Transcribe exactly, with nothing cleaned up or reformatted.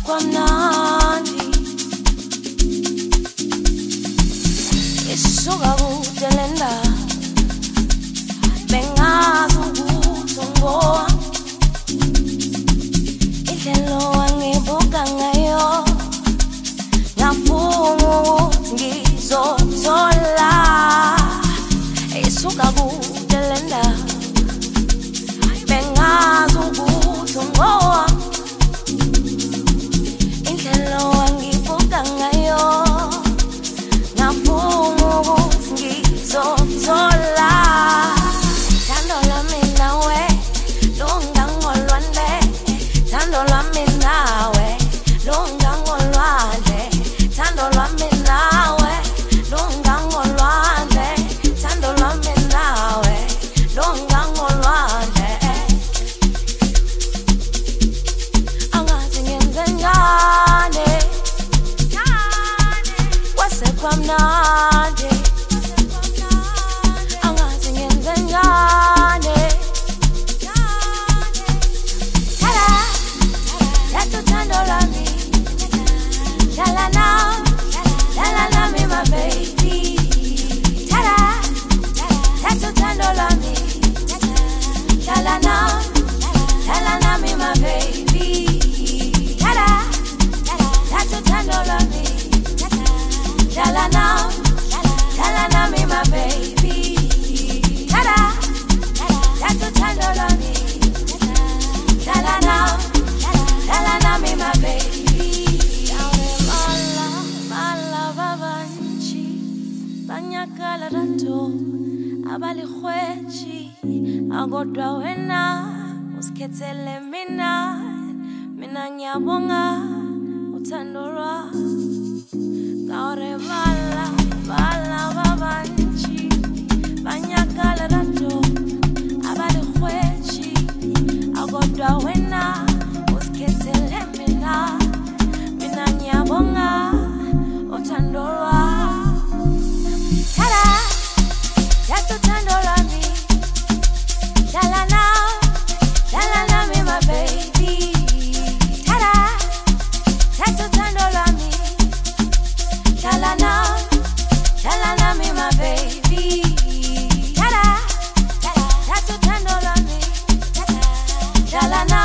kwamnandi isuka kude lenda bengazi ukuthi ungowa indlela wangibuka ngayo ngafuna ukuthi ngizothola isuka kude lenda bengazi ukuthi ungowa indlela wangibuka ngayo ngafuna ukuthi ngizothola thando lami nawe lungangolwandle thando lami nawe lungangolwandle thando lami nawe lungangolwandle thando lami nawe lungangolwandle angazi ngenze njani kwasekwamnandi angazi ngenze njani tada yathi uthando lami dlala nami dlala nami my baby tada yathi uthando lami dlala nami dlala nami my baby tada yathi uthando lami dlala nami dlala nami my baby tada yathi uthando lami dlala nami dlala nami my baby mala mala babanchi banyakala rato abalihweji akodwa wena usikhethele mina mina ngiyabonga uthando lwakho Gaure bala, bala babanchi banyakala rato abali khwechi akodwa wena usikhethele mina mina ngiyabonga uthando lwakho tada yathi uthando lwami dlala nami dlala nami my baby tada yathi uthando lwami dlala nami dlala nami my baby tada yathi uthando lwami dlala nami